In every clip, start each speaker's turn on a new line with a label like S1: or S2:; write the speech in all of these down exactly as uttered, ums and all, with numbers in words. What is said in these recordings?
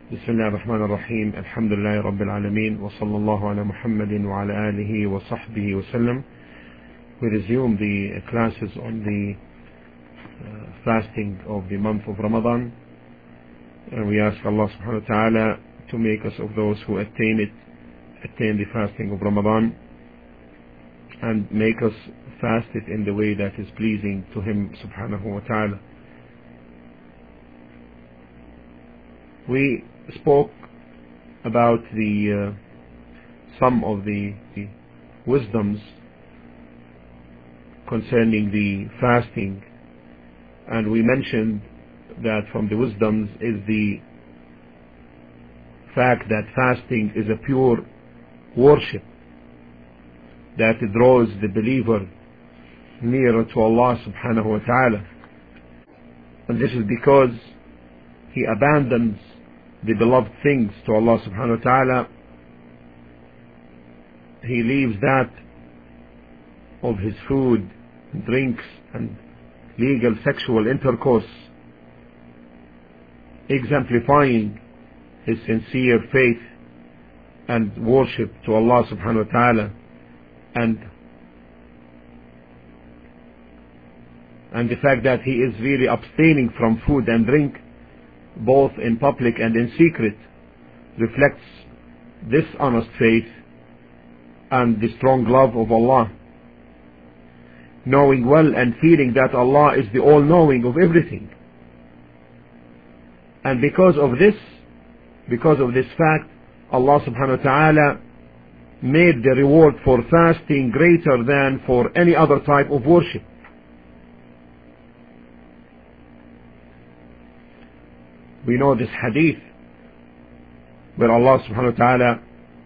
S1: بسم الله الرحمن الرحيم. الحمد لله رب العالمين وصلى الله على محمد وعلى آله وصحبه وسلم. We resume the classes on the uh, fasting of the month of Ramadan, and we ask Allah subhanahu wa ta'ala to make us of those who attain it, attain the fasting of Ramadan, and make us fast it in the way that is pleasing to Him subhanahu wa ta'ala. We spoke about the uh, some of the, the wisdoms concerning the fasting, and we mentioned that from the wisdoms is the fact that fasting is a pure worship, that it draws the believer nearer to Allah subhanahu wa ta'ala, and this is because he abandons the beloved things to Allah subhanahu wa ta'ala. He leaves that of his food, drinks and legal sexual intercourse, exemplifying his sincere faith and worship to Allah subhanahu wa ta'ala, and and the fact that he is really abstaining from food and drink both in public and in secret reflects this honest faith and the strong love of Allah, knowing well and feeling that Allah is the all-knowing of everything. And because of this, because of this fact, Allah subhanahu wa ta'ala made the reward for fasting greater than for any other type of worship. We know this hadith where Allah subhanahu wa ta'ala,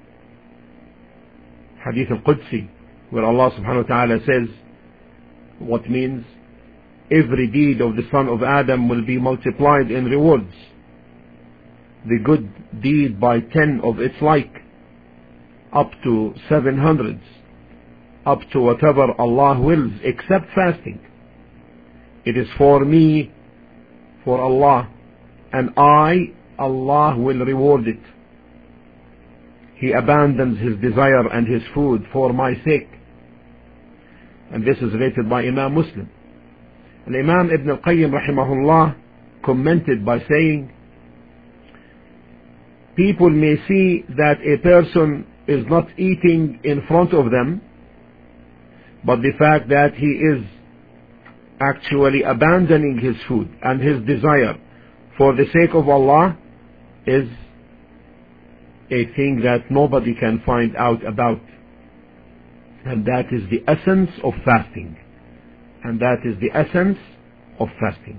S1: hadith al-Qudsi, where Allah subhanahu wa ta'ala says, what means every deed of the son of Adam will be multiplied in rewards, the good deed by ten of its like, up to seven hundreds, up to whatever Allah wills, except fasting. It is for me, for Allah, and I, Allah, will reward it. He abandons his desire and his food for my sake. And this is related by Imam Muslim. And Imam Ibn al-Qayyim rahimahullah commented by saying, people may see that a person is not eating in front of them, but the fact that he is actually abandoning his food and his desire for the sake of Allah is a thing that nobody can find out about. And that is the essence of fasting. And that is the essence of fasting.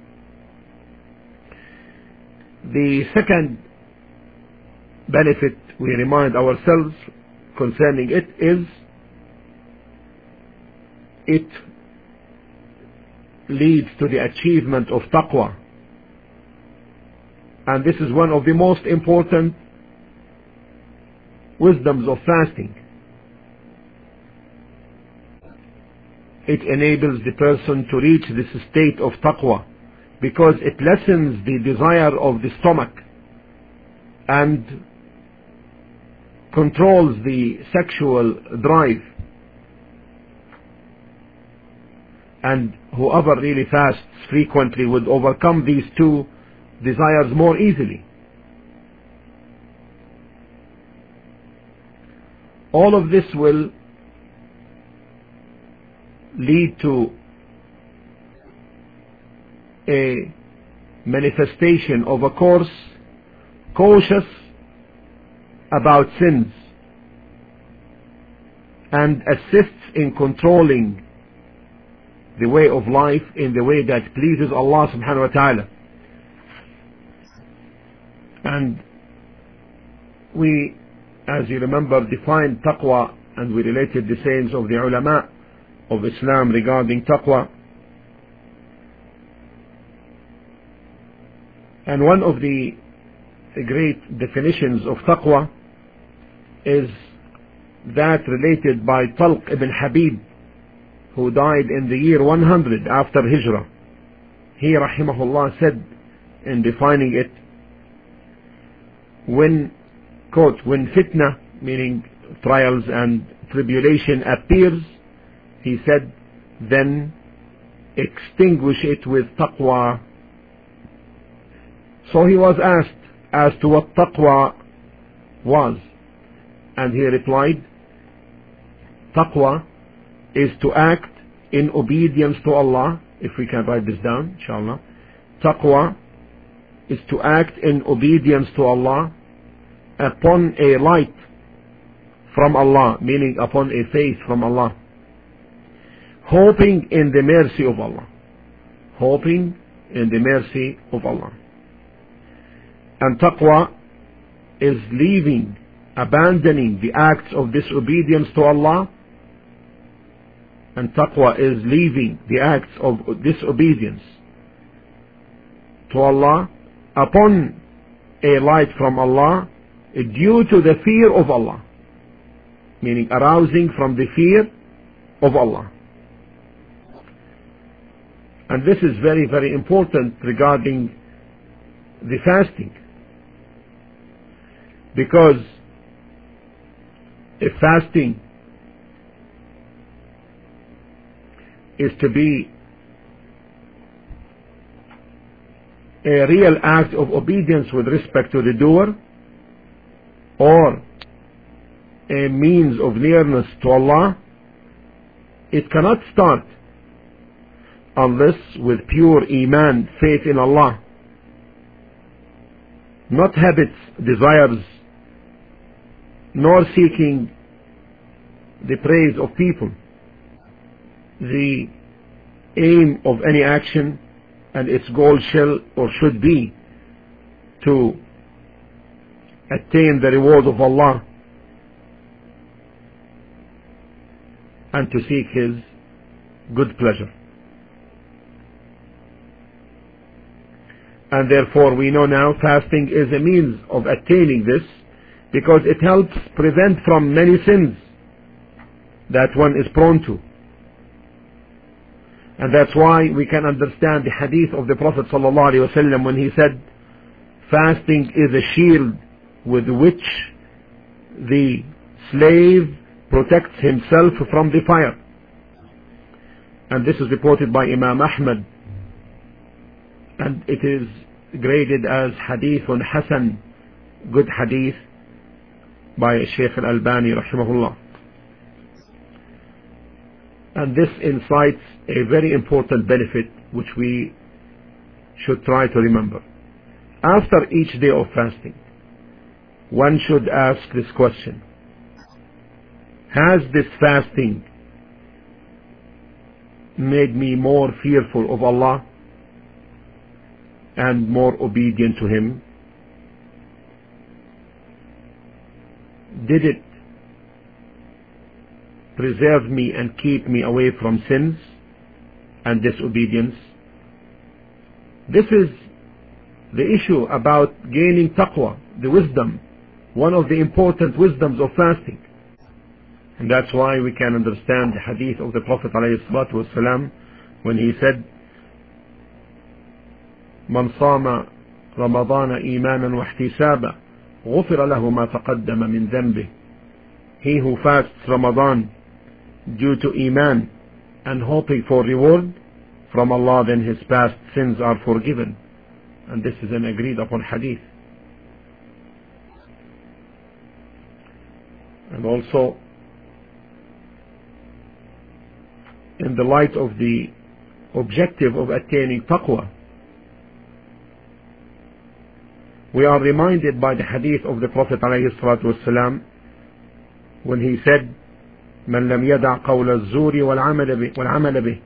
S1: The second benefit we remind ourselves concerning it is it leads to the achievement of taqwa. And this is one of the most important wisdoms of fasting. It enables the person to reach this state of taqwa because it lessens the desire of the stomach and controls the sexual drive. And whoever really fasts frequently would overcome these two desires more easily. All of this will lead to a manifestation of a course cautious about sins and assists in controlling the way of life in the way that pleases Allah subhanahu wa ta'ala. And we, as you remember, defined taqwa, and we related the sayings of the ulama of Islam regarding taqwa. And one of the great definitions of taqwa is that related by Talq ibn Habib, who died in the year one hundred after Hijrah. He rahimahullah said in defining it, when, quote, when fitna, meaning trials and tribulation appears, he said, then extinguish it with taqwa. So he was asked as to what taqwa was, and he replied, taqwa is to act in obedience to Allah. If we can write this down, inshallah. Taqwa is to act in obedience to Allah upon a light from Allah, meaning upon a faith from Allah, hoping in the mercy of Allah, hoping in the mercy of Allah. And taqwa is leaving, abandoning the acts of disobedience to Allah, and taqwa is leaving the acts of disobedience to Allah upon a light from Allah due to the fear of Allah, meaning arousing from the fear of Allah. And this is very, very important regarding the fasting, because if fasting is to be a real act of obedience with respect to the doer, or a means of nearness to Allah, it cannot start unless with pure iman, faith in Allah, not habits, desires, nor seeking the praise of people. The aim of any action and its goal shall or should be to attain the reward of Allah and to seek His good pleasure. And therefore we know now fasting is a means of attaining this, because it helps prevent from many sins that one is prone to. And that's why we can understand the hadith of the Prophet ﷺ when he said, fasting is a shield with which the slave protects himself from the fire. And this is reported by Imam Ahmad, and it is graded as hadithun hasan, good hadith, by Shaykh al-Albani rahimahullah. And this incites a very important benefit which we should try to remember. After each day of fasting, one should ask this question: has this fasting made me more fearful of Allah and more obedient to Him? Did it preserve me and keep me away from sins and disobedience? This is the issue about gaining taqwa, the wisdom, one of the important wisdoms of fasting. And that's why we can understand the hadith of the Prophet ﷺ when he said, من صام رمضان إيمانا واحتسابا غفر له ما تقدم من ذنبه. He who fasts Ramadan due to iman and hoping for reward from Allah, then his past sins are forgiven. And this is an agreed upon hadith. And also, in the light of the objective of attaining taqwa, we are reminded by the hadith of the Prophet ﷺ when he said, من لم يدع قول الزور والعمل به والعمل به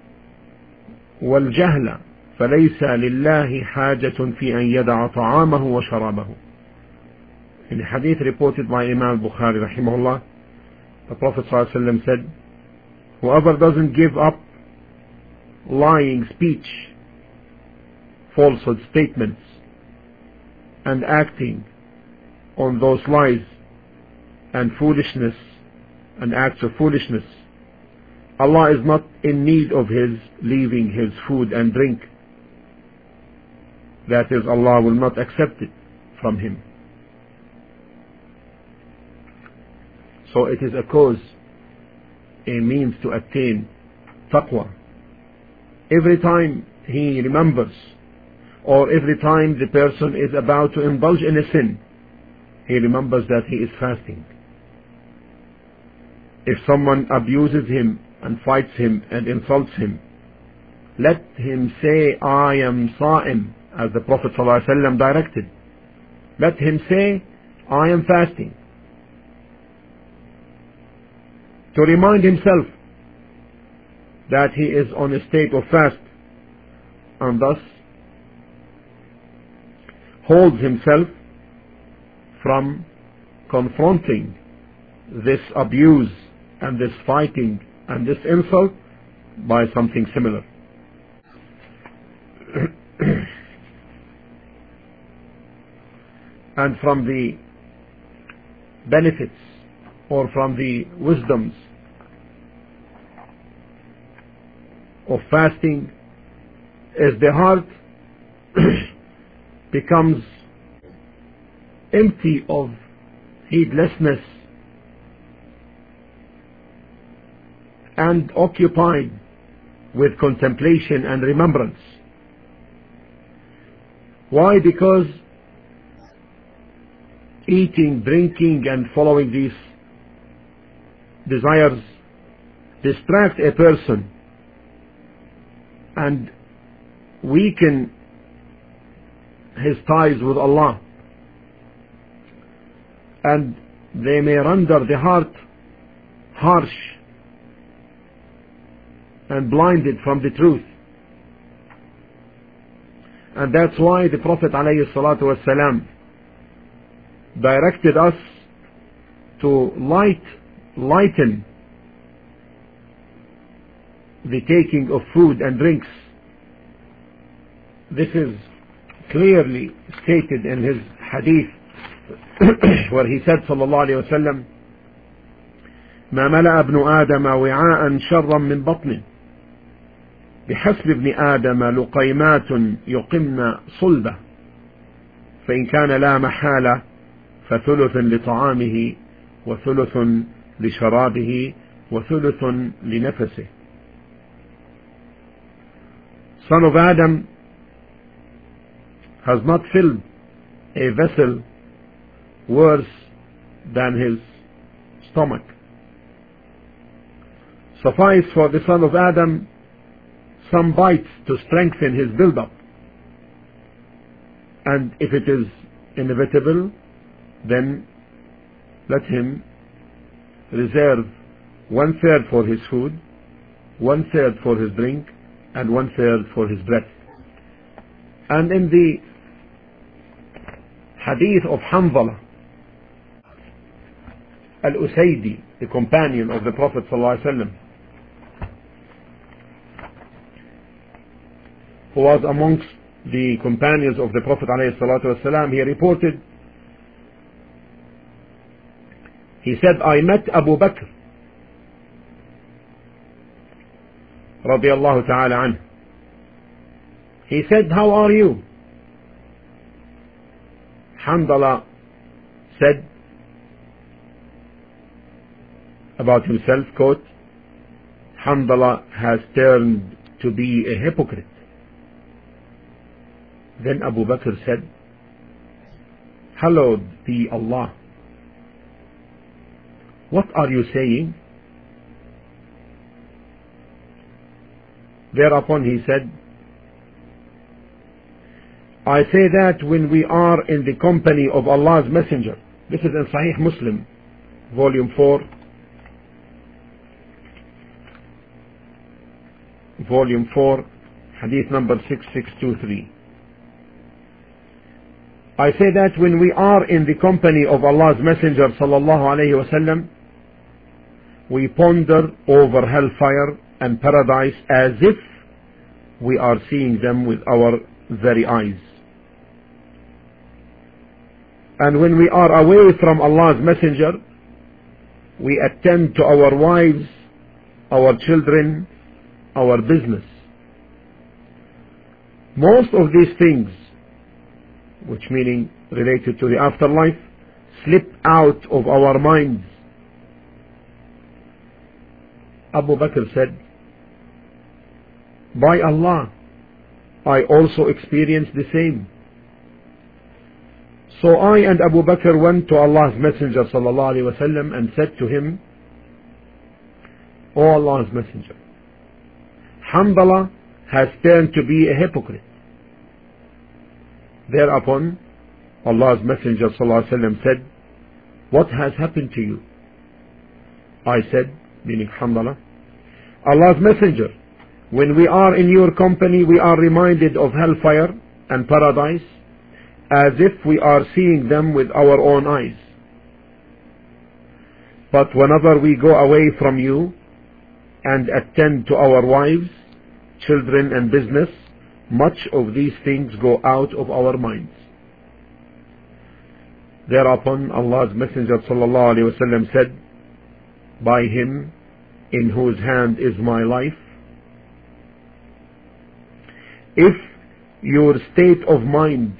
S1: والجهل فليس لله حاجة في أن يدع طعامه وشرابه. In the hadith reported by Imam Bukhari rahimahullah, the Prophet ﷺ said, whoever doesn't give up lying speech, falsehood statements, and acting on those lies and foolishness and acts of foolishness, Allah is not in need of his leaving his food and drink. That is, Allah will not accept it from him. So it is a cause, a means to attain taqwa. Every time he remembers, or every time the person is about to indulge in a sin, he remembers that he is fasting. If someone abuses him and fights him and insults him, let him say, I am Sa'im, as the Prophet ﷺ directed. Let him say, I am fasting, to remind himself that he is on a state of fast, and thus holds himself from confronting this abuse and this fighting and this insult by something similar. And from the benefits or from the wisdoms of fasting is the heart becomes empty of heedlessness and occupied with contemplation and remembrance. Why? Because eating, drinking and following these desires distract a person and weaken his ties with Allah, and they may render the heart harsh and blinded from the truth. And that's why the Prophet ﷺ directed us to light, lighten the taking of food and drinks. This is clearly stated in his hadith where he said sallallahu alayhi wa sallam, ما ملأ ابن آدم وعاء شرا من بطنه بحسب ابن آدم لقيمات يقمن صلبه فإن كان لا محالة فثلث لطعامه وثلث لشرابه وثلث لنفسه. Son of Adam has not filled a vessel worse than his stomach. Suffice for the son of Adam some bites to strengthen his build-up, and if it is inevitable, then let him reserve one third for his food, one third for his drink, and one third for his breath. And in the hadith of Hanzala al-Usaydi, the companion of the Prophet ﷺ, who was amongst the companions of the Prophet ﷺ, he reported, he said, I met Abu Bakr radiyallahu ta'ala anhu. He said, how are you? Hanzala said about himself, quote, Hanzala has turned to be a hypocrite. Then Abu Bakr said, hallowed be Allah. What are you saying? Thereupon he said, I say that when we are in the company of Allah's Messenger. This is in Sahih Muslim, volume four, volume four, hadith number six six two three. I say that when we are in the company of Allah's Messenger sallallahu alayhi wa sallam, we ponder over hellfire and paradise as if we are seeing them with our very eyes. And when we are away from Allah's Messenger, we attend to our wives, our children, our business. Most of these things, which meaning related to the afterlife, slip out of our minds Abu Bakr said, by Allah, I also experienced the same. So I and Abu Bakr went to Allah's Messenger sallallahu alaihi wasallam and said to him, O Allah's Messenger, Hanzala has turned to be a hypocrite. Thereupon Allah's Messenger sallallahu alaihi wasallam said, what has happened to you? I said, meaning Hanzala, Allah's Messenger, when we are in your company we are reminded of hellfire and paradise as if we are seeing them with our own eyes. But whenever we go away from you and attend to our wives, children and business, much of these things go out of our minds. Thereupon Allah's Messenger sallallahu alaihi wasallam said, by him in whose hand is my life, if your state of mind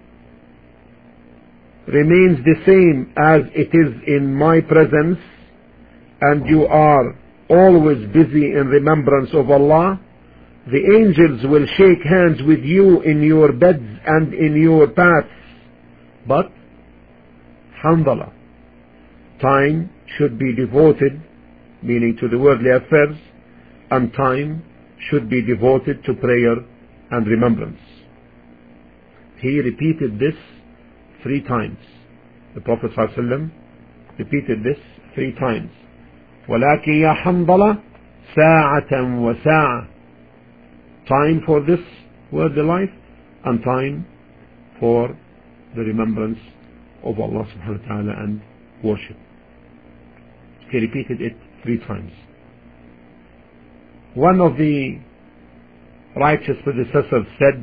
S1: remains the same as it is in my presence, and you are always busy in remembrance of Allah, the angels will shake hands with you in your beds and in your paths. But Hanzala, time should be devoted, meaning to the worldly affairs, and time should be devoted to prayer and remembrance. He repeated this three times. The Prophet ﷺ repeated this three times. وَلَكِنْ يَا حَنْظَلَةَ سَاعَةً وَسَاعَةً. Time for this worldly life and time for the remembrance of Allah subhanahu wa ta'ala and worship. He repeated it three times. One of the righteous predecessors said,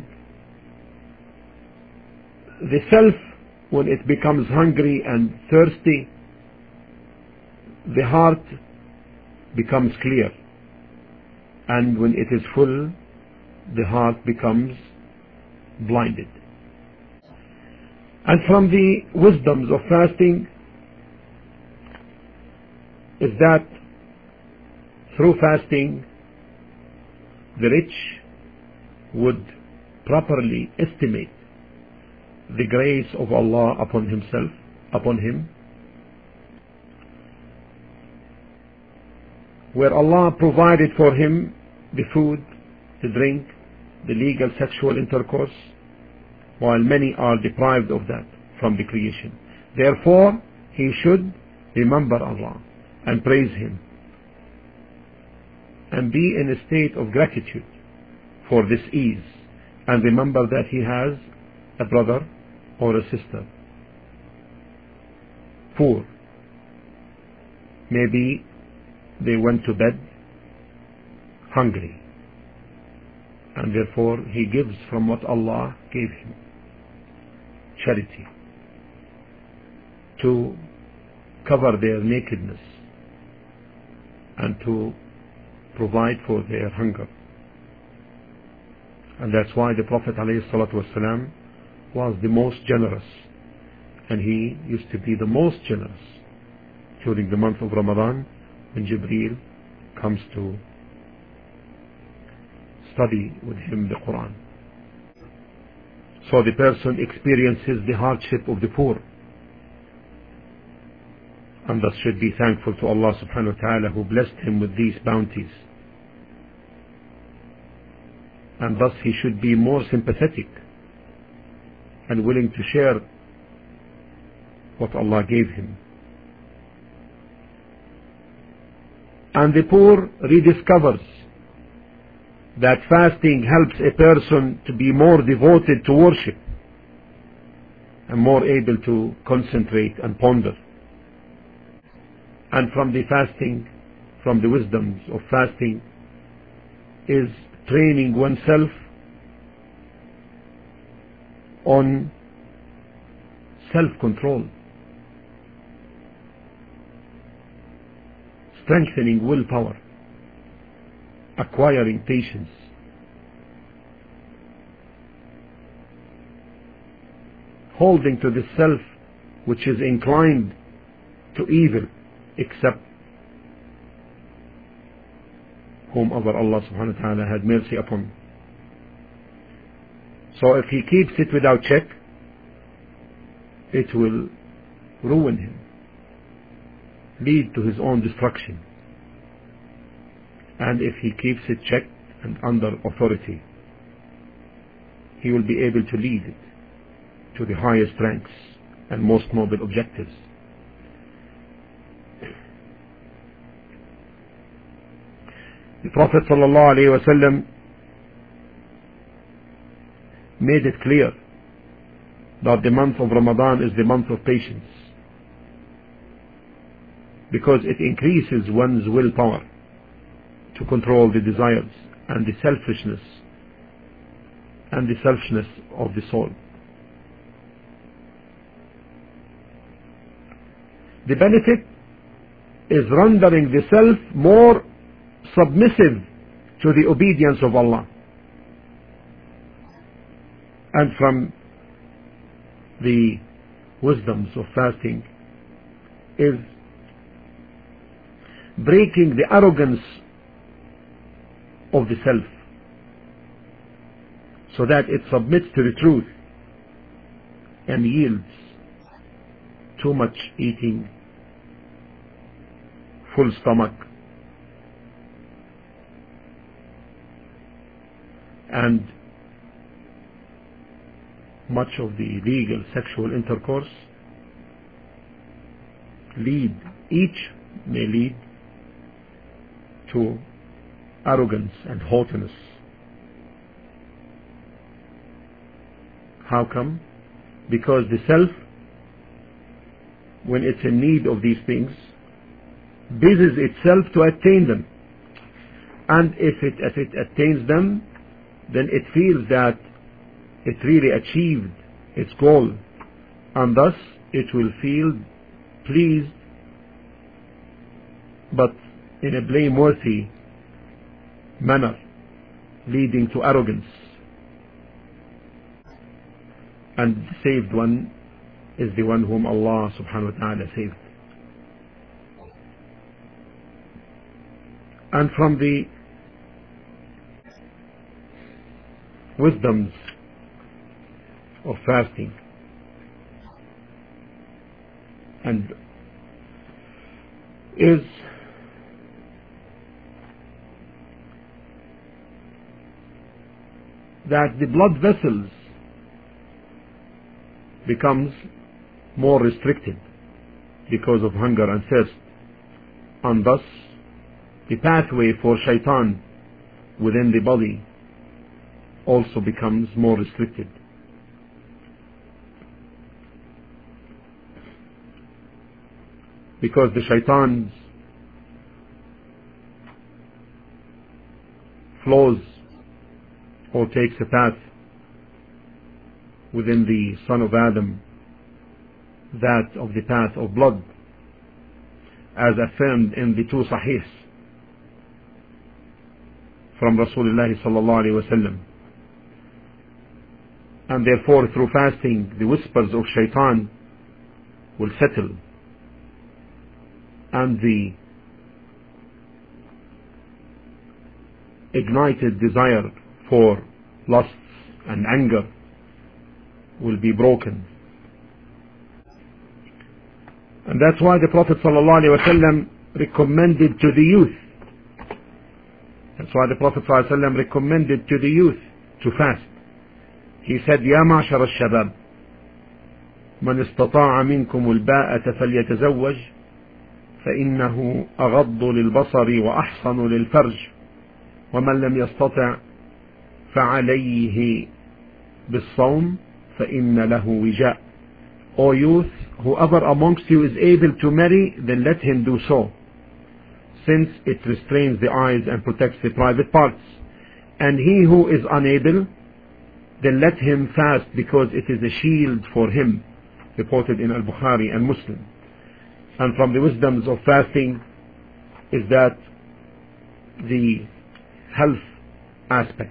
S1: the self, when it becomes hungry and thirsty, the heart becomes clear, and when it is full, the heart becomes blinded. And from the wisdoms of fasting is that through fasting the rich would properly estimate the grace of Allah upon himself, upon him, where Allah provided for him the food, the drink, the legal sexual intercourse, while many are deprived of that from the creation. Therefore, he should remember Allah and praise him and be in a state of gratitude for this ease, and remember that he has a brother or a sister poor. Maybe they went to bed hungry, and therefore he gives from what Allah gave him, charity, to cover their nakedness and to provide for their hunger. And that's why the Prophet ﷺ was the most generous, and he used to be the most generous during the month of Ramadan when Jibreel comes to study with him the Quran. So the person experiences the hardship of the poor, and thus should be thankful to Allah subhanahu wa ta'ala who blessed him with these bounties, and thus he should be more sympathetic and willing to share what Allah gave him. And the poor rediscovers that fasting helps a person to be more devoted to worship and more able to concentrate and ponder. And from the fasting, from the wisdoms of fasting, is training oneself on self-control, strengthening willpower, acquiring patience, holding to the self which is inclined to evil, except whomever Allah subhanahu wa ta'ala had mercy upon. So if he keeps it without check, it will ruin him, lead to his own destruction. And if he keeps it checked and under authority, he will be able to lead it to the highest ranks and most noble objectives. The Prophet sallallahu alaihi wasallam made it clear that the month of Ramadan is the month of patience, because it increases one's willpower to control the desires and the selfishness and the selfishness of the soul. The benefit is rendering the self more submissive to the obedience of Allah. And from the wisdoms of fasting is breaking the arrogance of the self, so that it submits to the truth and yields too much eating, full stomach, and much of the illegal sexual intercourse lead, each may lead to arrogance and haughtiness. How come? Because the self, when it's in need of these things, busies itself to attain them, and if it, if it attains them, then it feels that it really achieved its goal, and thus it will feel pleased, but in a blameworthy manner, leading to arrogance. And the saved one is the one whom Allah subhanahu wa ta'ala saved. And from the wisdoms of fasting and is that the blood vessels becomes more restricted because of hunger and thirst, and thus the pathway for shaitan within the body also becomes more restricted. Because the shaitan flows or takes a path within the son of Adam, that of the path of blood, as affirmed in the two Sahihs from Rasulullah sallallahu alaihi wasallam. And therefore, through fasting, the whispers of shaitan will settle, and the ignited desire for lusts and anger will be broken. And that's why the Prophet ﷺ recommended to the youth, that's why the Prophet ﷺ recommended to the youth to fast. He said, يا معشر الشباب من استطاع منكم الباءة فليتزوج فإنه أغض للبصر وأحصن للفرج ومن لم يستطع فعليه بالصوم فإن له وجاء. O youth, whoever amongst you is able to marry, then let him do so, since it restrains the eyes and protects the private parts. And he who is unable, then let him fast, because it is a shield for him, reported in Al-Bukhari and Muslim. And from the wisdoms of fasting is that the health aspect.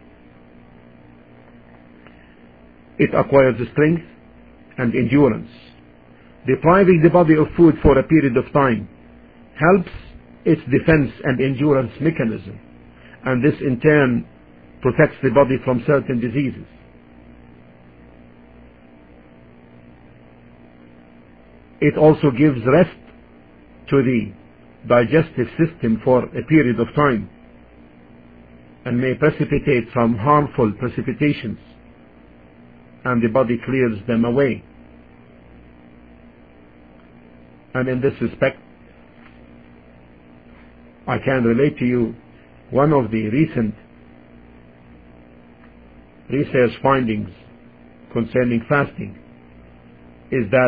S1: It acquires strength and endurance. Depriving the body of food for a period of time helps its defense and endurance mechanism, and this in turn protects the body from certain diseases. It also gives rest to the digestive system for a period of time and may precipitate some harmful precipitations, and the body clears them away. And in this respect, I can relate to you one of the recent research findings concerning fasting is that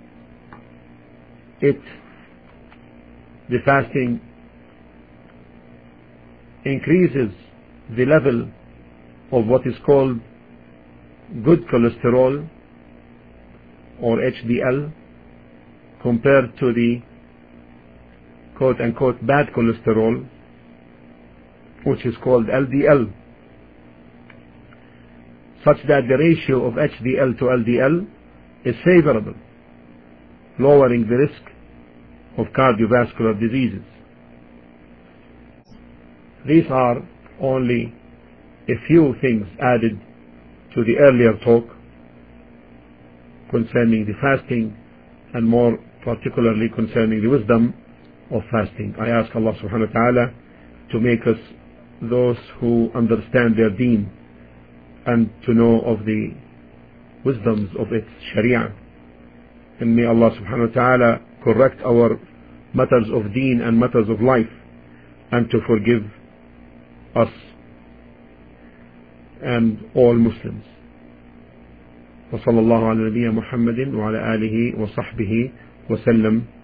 S1: it, the fasting increases the level of what is called good cholesterol, or H D L, compared to the quote-unquote bad cholesterol, which is called L D L, such that the ratio of H D L to L D L is favorable, lowering the risk of cardiovascular diseases. These are only a few things added to the earlier talk concerning the fasting, and more particularly concerning the wisdom of fasting. I ask Allah subhanahu wa ta'ala to make us those who understand their deen and to know of the wisdoms of its sharia. And may Allah subhanahu wa ta'ala correct our matters of deen and matters of life, and to forgive us and all Muslims. وصلى الله على نبينا محمد وعلى آله وصحبه وسلم.